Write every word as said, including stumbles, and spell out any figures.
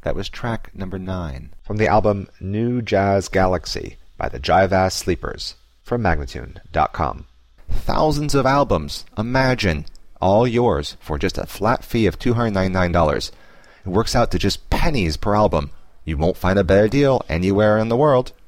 That was track number nine. From the album New Jazz Galaxy by the Jive-Ass Sleepers from Magnatune dot com. Thousands of albums. Imagine. All yours for just a flat fee of two hundred ninety-nine dollars. It works out to just pennies per album. You won't find a better deal anywhere in the world.